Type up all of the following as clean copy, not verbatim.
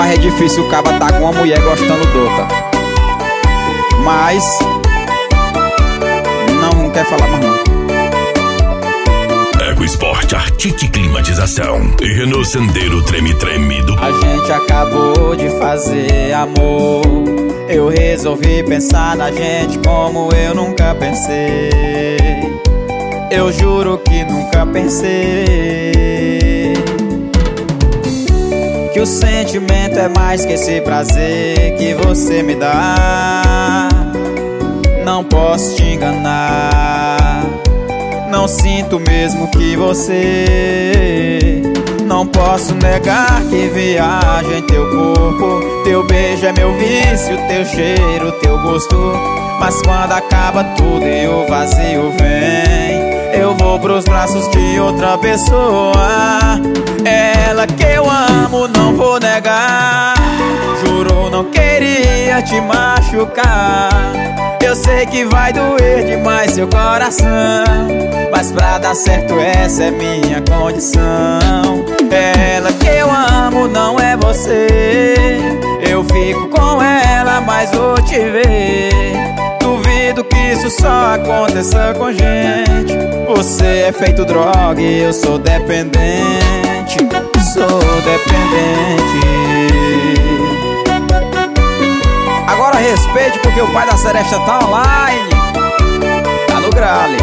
Rapaz, é difícil o caba tá com uma mulher gostando de outra. Mas não quer falar mais não. EcoSport, Arctic Climatização e Renault Sandero Treme-Treme do... A gente acabou de fazer amor. Eu resolvi pensar na gente como eu nunca pensei. Eu juro que nunca pensei que o sentimento é mais que esse prazer que você me dá. Não posso te enganar, não sinto mesmo que você. Não posso negar que viaja em teu corpo. Teu beijo é meu vício, teu cheiro, teu gosto. Mas quando acaba tudo e o vazio vem, eu vou pros braços de outra pessoa. Ela que eu amo, não vou negar. Juro, não queria te machucar. Eu sei que vai doer demais seu coração, mas pra dar certo essa é minha condição. Ela que eu amo, não é você. Eu fico com ela, mas vou te ver. Duvido que isso só aconteça com gente. Você é feito droga e eu sou dependente. Sou dependente. Agora respeite, porque o pai da Seresta tá online. Tá no grale.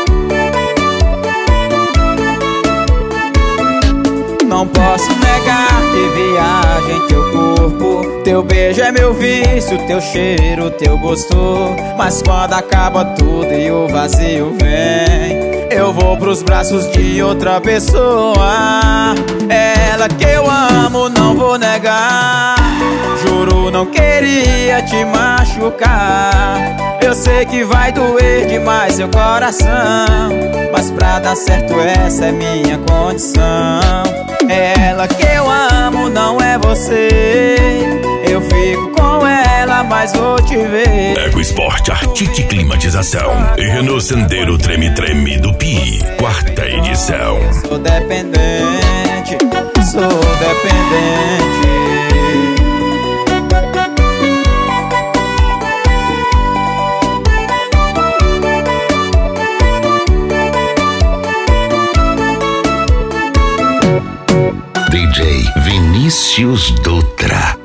Não posso negar que viaja em teu corpo. Teu beijo é meu vício, teu cheiro, teu gosto. Mas quando acaba tudo e o vazio vem, eu vou pros braços de outra pessoa. Ela que eu amo, não vou negar. Juro, não queria te machucar. Eu sei que vai doer demais seu coração, mas pra dar certo essa é minha condição. Ela que eu amo, não é você. Eu fico com ela, mas vou te ver. EcoSport, Arctic Climatização e Renault Sandero Treme-Treme do Pi, 4ª edição. Sou dependente, sou dependente. DJ Vinícius Dutra.